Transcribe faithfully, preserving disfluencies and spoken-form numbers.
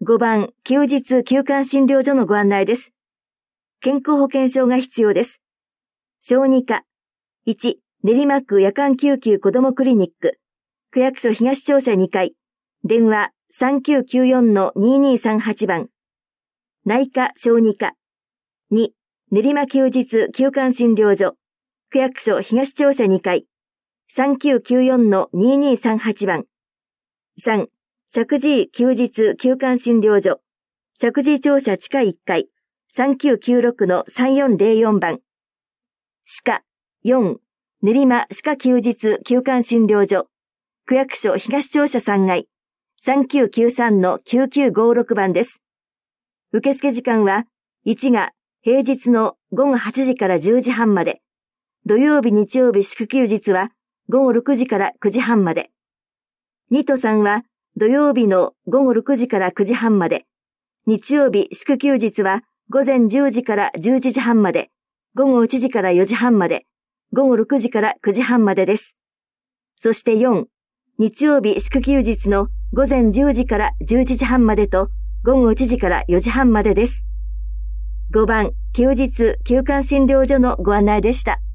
ごばん、休日休館診療所のご案内です。健康保険証が必要です。小児科。いち、練馬区夜間救急子どもクリニック。区役所東庁舎にかい。電話 さんきゅうきゅうよんのににさんはち 番。内科小児科。に、練馬休日休館診療所。区役所東庁舎にかい。さんきゅうきゅうよんのににさんはち 番。さん、石神井休日休館診療所。石神井庁舎地下いっかい。さんきゅうきゅうろくのさんよんぜろよん 番。歯科。よん、練馬歯科休日休館診療所。区役所東庁舎さんがい。さんきゅうきゅうさんのきゅうきゅうごろく 番です。受付時間は、いちが平日のごごはちじからじゅうじはんまで。土曜日日曜日祝休日はごごろくじからくじはんまで。にとさんは土曜日のごごろくじからくじはんまで。日曜日祝休日は午前じゅうじからじゅういちじはんまで。午後いちじからよじはんまで。ごごろくじからくじはんまでです。そしてよん、日曜日祝休日の午前じゅうじからじゅういちじはんまでと午後いちじからよじはんまでです。ごばん、休日休館診療所のご案内でした。